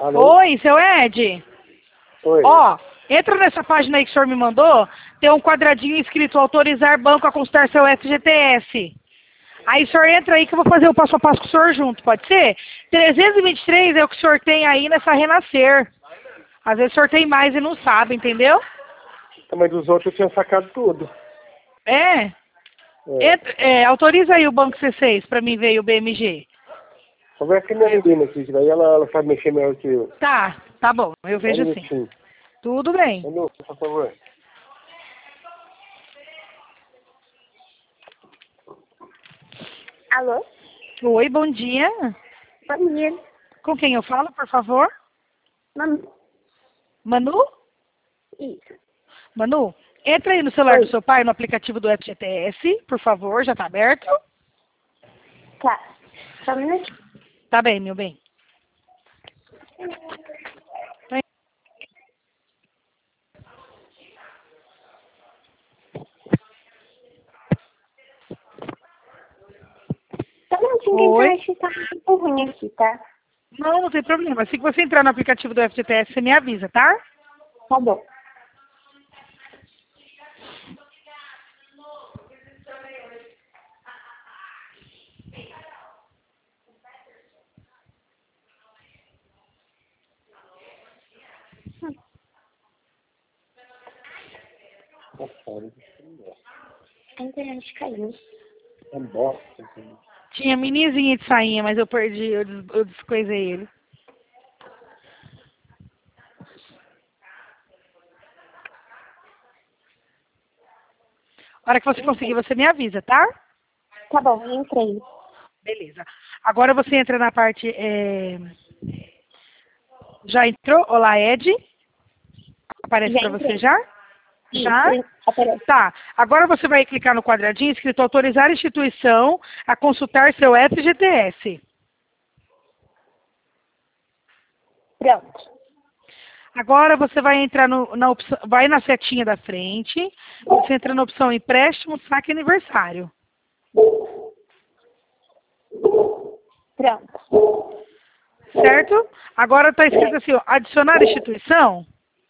Alô? Oi, seu Ed. Oi. Ó, entra nessa página aí que o senhor me mandou, tem um quadradinho escrito autorizar banco a consultar seu FGTS. Aí o senhor entra aí que eu vou fazer o passo a passo com o senhor junto, pode ser? 323 é o que o senhor tem aí nessa Renascer. Às vezes o senhor tem mais e não sabe, entendeu? Mas dos outros eu tinha sacado tudo. É. Autoriza aí o Banco C6 pra mim ver o BMG. Conversa com a minha menina aqui, que daí ela sabe mexer melhor que eu. Tá bom, eu vejo Um sim. minutinho. Tudo bem. Alô, por favor. Alô? Oi, bom dia. Bom dia. Com quem eu falo, por favor? Manu? Isso. Manu, entra aí no celular do Oi. seu pai, no aplicativo do FGTS, por favor, já tá aberto? Tá. Só um minutinho. Tá bem, meu bem. Só um minutinho que a Oi? internet tá muito ruim aqui, tá? Não tem problema. Assim que você entrar no aplicativo do FGTS, você me avisa, tá? Tá bom. A internet caiu. É bosta. Tinha minizinha de sainha, mas eu perdi, eu descoisei ele. A hora que você conseguir, você me avisa, tá? Tá bom, entrei. Beleza. Agora você entra na parte... Já entrou? Olá, Ed. Aparece Já pra você entrei. já? Já? Isso, aparece. Tá. Agora você vai clicar no quadradinho escrito autorizar a instituição a consultar seu FGTS. Pronto. Agora você vai entrar na opção, vai na setinha da frente, você entra na opção empréstimo, saque aniversário. Pronto. Certo? Agora está escrito assim, ó, adicionar instituição.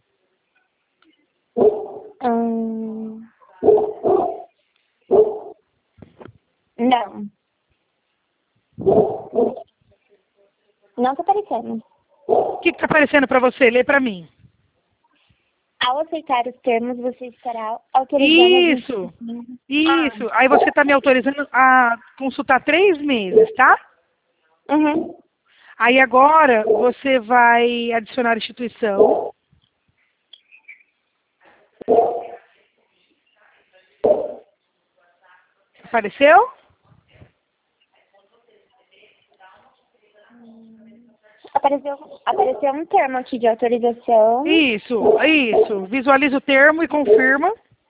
Não. Não tá aparecendo. O que está aparecendo para você? Lê para mim. Ao aceitar os termos, você estará autorizando Isso. Isso. Aí você está me autorizando a consultar 3 meses, tá? Uhum. Aí agora você vai adicionar instituição. Apareceu? Apareceu um termo aqui de autorização. Isso. Visualiza o termo e confirma.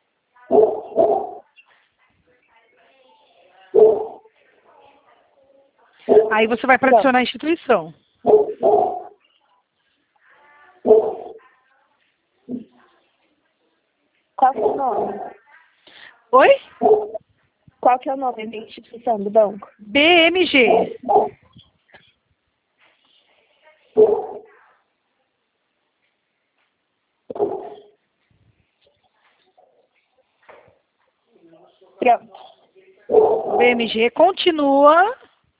Aí você vai para adicionar a instituição. Qual que é o nome? Oi? Qual que é o nome da instituição do banco? BMG. Pronto. BMG continua.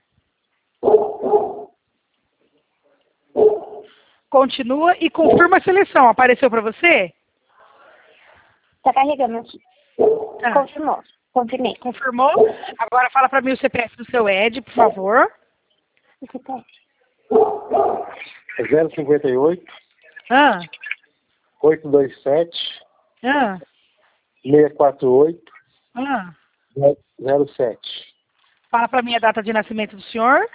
Continua e confirma a seleção. Apareceu para você? Tá carregando aqui. Tá. Confirmou. Confirmei. Confirmou? Agora fala para mim o CPF do seu Ed, por favor. Você tá? É 058 Ah, 827 ah, 648 ah. 07. Fala para mim a data de nascimento do senhor.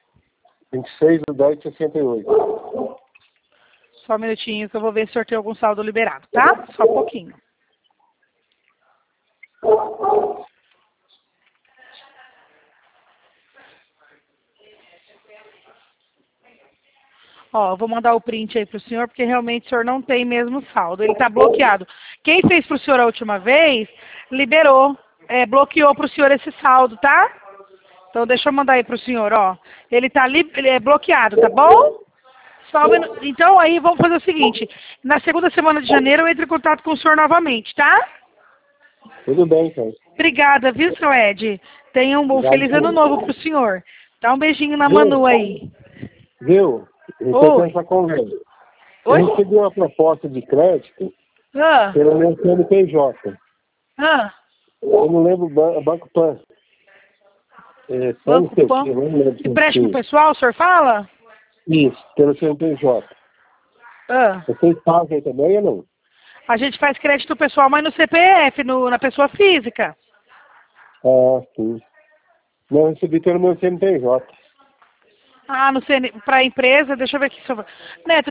26/10/68. Só um minutinho que eu vou ver se o senhor tem algum saldo liberado, tá? Só um pouquinho. Ó, eu vou mandar o print aí pro senhor, porque realmente o senhor não tem mesmo saldo. Ele tá bloqueado. Quem fez pro senhor a última vez, liberou. Bloqueou pro senhor esse saldo, tá? Então deixa eu mandar aí pro senhor, ó. Ele é bloqueado, tá bom? Só um Então aí vamos fazer o seguinte. Na segunda semana de janeiro eu entro em contato com o senhor novamente, tá? Tudo bem, então. Obrigada, viu, seu Ed? Tenha um bom Obrigado, feliz ano senhor. novo pro senhor. Dá um beijinho na Viu? Manu aí. Viu? Eu Oi. tô essa conversa. Eu Oi? recebi uma proposta de crédito Ah, pelo meu CNPJ. ah, Eu não lembro Banco Pan. Pan não Banco sei o Pan. quê, eu não lembro. Empréstimo pessoal, o senhor fala? Isso, pelo CNPJ. Ah. Vocês fazem também ou não? A gente faz crédito pessoal, mas no CPF, na pessoa física. Ah, sim. Não, eu recebi pelo meu CNPJ. Ah, no CN... para empresa, deixa eu ver aqui. Neto.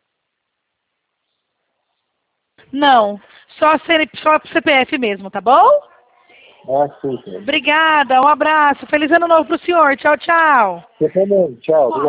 Não, só CPF mesmo, tá bom? Ah, sim, senhor. Obrigada, um abraço. Feliz ano novo pro senhor. Tchau, tchau. Você também. Tchau.